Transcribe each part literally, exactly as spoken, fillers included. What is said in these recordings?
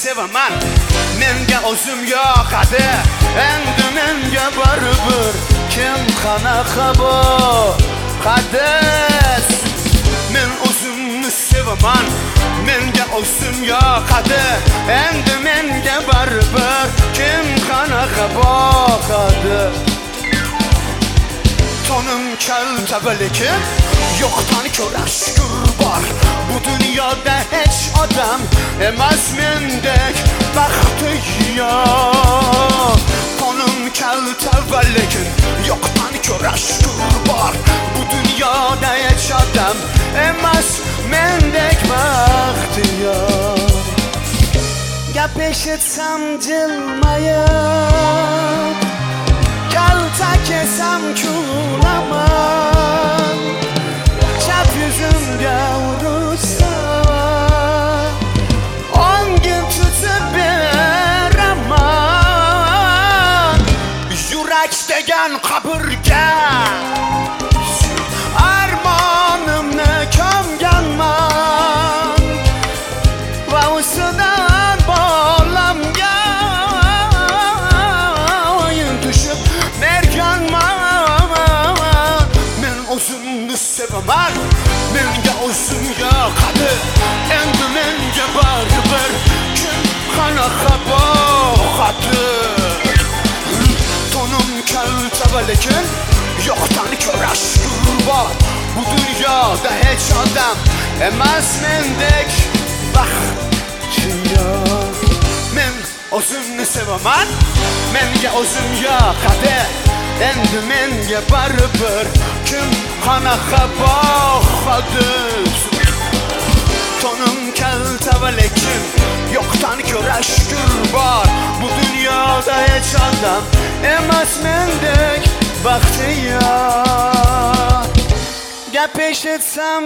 sevaman. Menga o'zim yoqadi, endi menga baribir. Kim qanaqa bo'qadi? Men o'zimni sevaman, menga o'zim yoqadi, endi menga baribir. Kim qanaqa bo'qadi? Tonum kalta lekin yo'qdan ko'ra shukur bor. Bu dunyoda hech odam emas mendek baxti yo'q. Tonum kalta lekin yo'qdan ko'ra shukur bor. Bu dunyoda hech odam emas mendek baxti yo'q. Gap eshitsam jilmayib, kalta kesam kulaman. Chap yuzimga ursa o'ngim tutib beraman. Yurak degan qabrga armonimni ko'mganman va ustidan bolamga o'yin tushib merganman. Men o'zimni sevaman, menga o'zim yoqadi, endi menga baribir. Kim qanaqa bo'qadi? Tonum kalta lekin yo'qdan ko'ra shukur bor. Bu dunyoda hech odam emas mendek baxti yo'q. Men o'zimni sevaman, menga o'zim yoqadi, endi menga baribir. Kim qanaqa bo'qadi? Tonum kalta lekin yo'qdan ko'ra shukur bor. Bu dunyoda hech odam emas mendek baxti yo'q. Gap eshitsam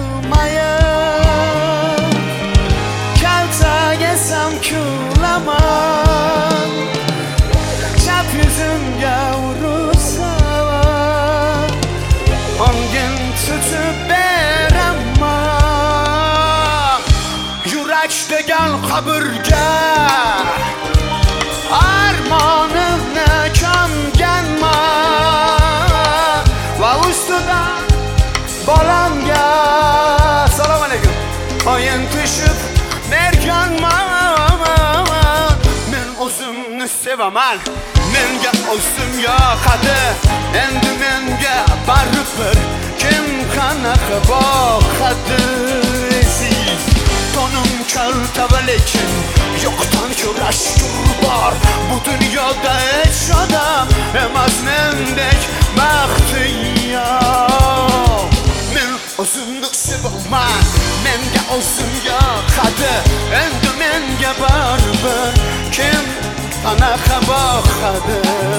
jilmayib, kalta kesam kulaman. Chap yuzimga ursa o'ngim tutib beraman. Yurak degan qabrga armonimni ko'mganman va ustidan bolamga salom alaykum o'yin tushib merganman. Men o'zimni sevaman, menga o'zim yoqadi, endi menga baribir. Kim qanaqa bo'qadi? Tonum kalta lekin yo'qdan ko'ra shukur bor. Bu dunyoda hech odam emas mendek baxti yo'q. Men o'zimni sevaman, menga o'zim yoqadi, endi menga baribir. Kim qanaqa bo'qadi?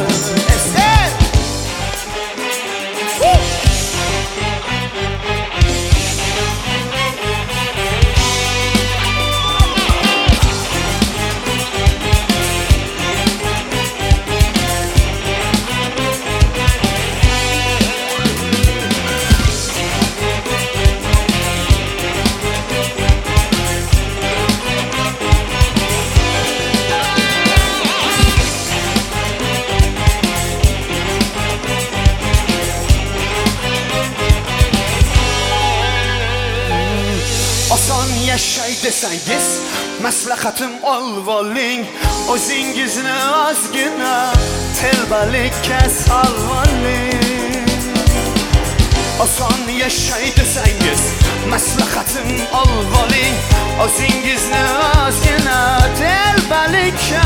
Oson yashay desangiz maslahatim olvoling. O'zingizni ozgina telbalikka solvoling. Oson yashay desangiz maslahatim olvoling. O'zingizni ozgina telbalikka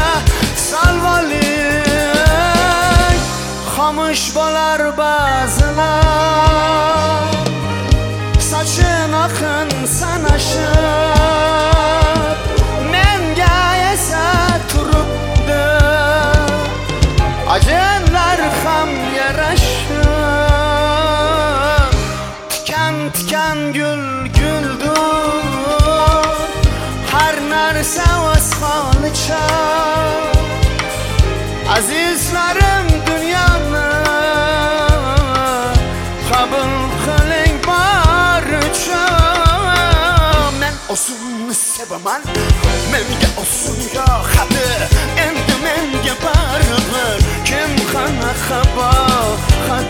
solvoling. Xomush bo'lar ba'zilar, sochim oqin sanashib, menga esa turibdi ajinlar ham yarashib. Tikan tikan gul guldur, har narsa o'z holicha. Azizlarim, dunyoni qabul qiling baricha. Men o'zimni sevaman, menga olsun yoqadi. Endi menga baribir kim qanaqa bo